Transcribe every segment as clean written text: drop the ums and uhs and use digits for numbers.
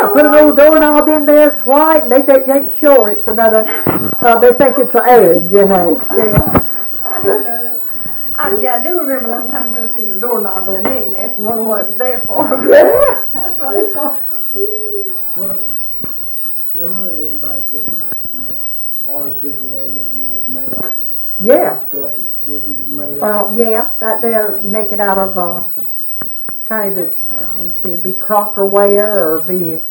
put a little doorknob in there, it's white, and they think, ain't sure it's another, they think it's an egg, you know. Yeah, I do remember a long time ago seeing a doorknob in an egg nest and wondering what it was there for. Yeah. That's what it's for. Well, never heard anybody put artificial egg in a nest made out of Yeah. stuff that dishes is made out of. Yeah, that there, you make it out of, kind of, let me see, it'd be Crocker ware or be,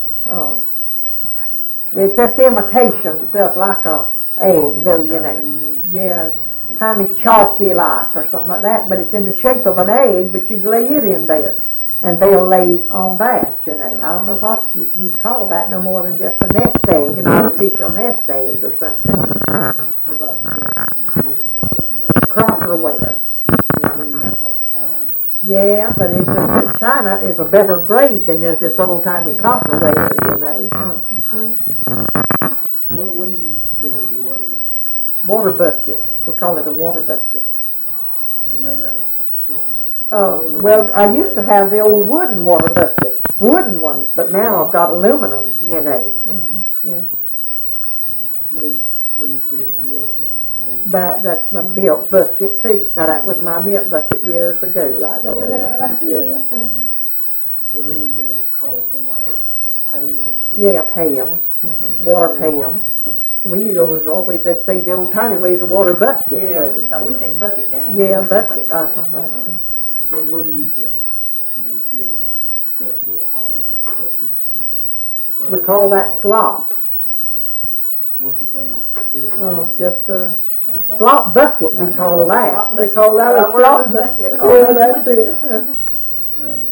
it's just imitation stuff like a egg, though, you know. Yeah, kind of chalky like or something like that, but it's in the shape of an egg, but you lay it in there, and they'll lay on that, you know. I don't know what you'd call that no more than just a nest egg, an artificial nest egg or something. What about stuff dishes like that made out of? Crocker ware. Never heard anybody call it China. Yeah, but China is a better grade than there's just old-timey copper ware, you know. What do you carry water in? Water bucket. We call it a water bucket. You made out of Well, I used to have the old wooden water buckets, wooden ones, but now I've got aluminum, you know. Yeah. What do you carry? Milk and That's my milk bucket, too. Now, that was my milk bucket years ago, right there. Yeah. ever heard anybody call somebody a pail? Yeah, pail. Water pail. We always, they say the old timey ways a water bucket. Yeah, so we say bucket down. Yeah, bucket. What do you use carry stuff for hogs and stuff? We call that slop. What's the thing you carry? Just a slop bucket, we call that. We call that a slop bucket. Yeah, that's it. Man,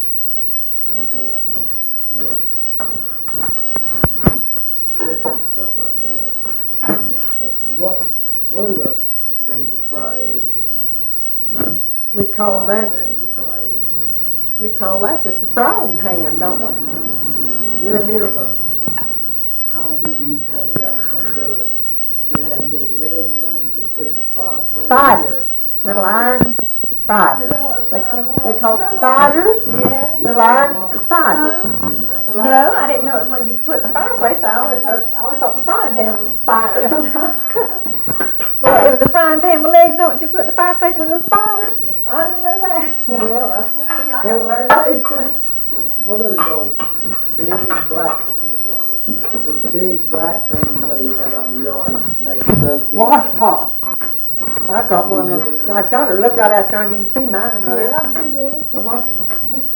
stuff like that. What are the things you fry eggs in? We call that Things you fry eggs in. we call that just a frying pan, don't we? You ever hear about common people used to have a long time ago that they had little legs on it, you could put it in the fireplace? Spiders. Little iron spiders. They call it spiders? Yeah. Little iron spiders. No, I didn't know it when you put the fireplace. I always thought the frying pan was a spider sometimes. Well, it was a frying pan with legs on it. You put the fireplace in a spider. I didn't know that. Yeah, I got to learn too. What are those big black things? Those big black things you have out in the yard make soap in. wash pot. I've got one. I tried to look right out there and you can see mine right out. The wash pot.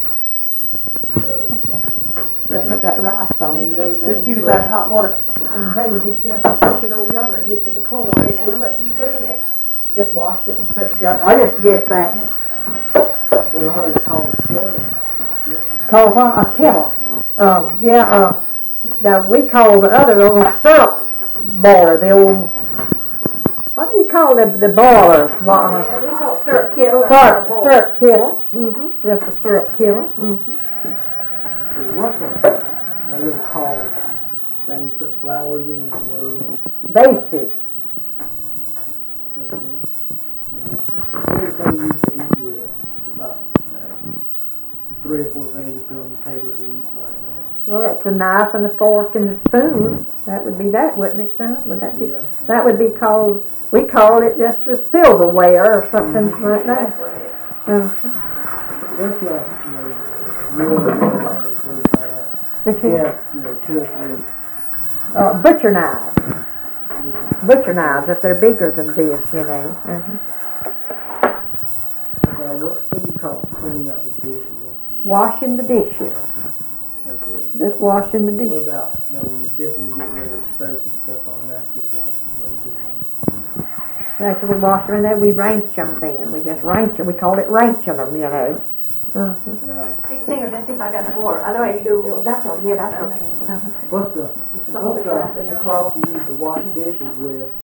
They put that rice on. Just use that hot water. And tell you, did you push it over yonder and get to the corn? And how much do you put in there? Just wash it and put it down. I just guess that. We heard it called kettle. Call what? A kettle. Now we call the other old syrup boiler, the old, what do you call the boilers? We call it syrup kettle. Syrup kettle. Just a syrup kettle. What's a little call thing you put flowers in the world? Vases. Everything you used to eat with, about 3 or 4 things you put on the table to eat like that. Well, that's a knife and a fork and a spoon. That would be that, wouldn't it, son? Would that be? Yeah. That would be called, we call it just a silverware or something like that. That's like, real yeah, 2 or 3. Butcher knives. Butcher knives, if they're bigger than this, you know. What do you call it? Cleaning up the dishes? Washing the dishes. Just washing the dishes. What about, when you're dipping, getting rid of soap and stuff on them after you're washing them? After we wash them, and then we ranch them then. We just ranch them. We call it ranching them, you know. Stick fingers and see if I got the water. I know how you do. That's all. Yeah, that's okay. What's the cloth you use to wash dishes with?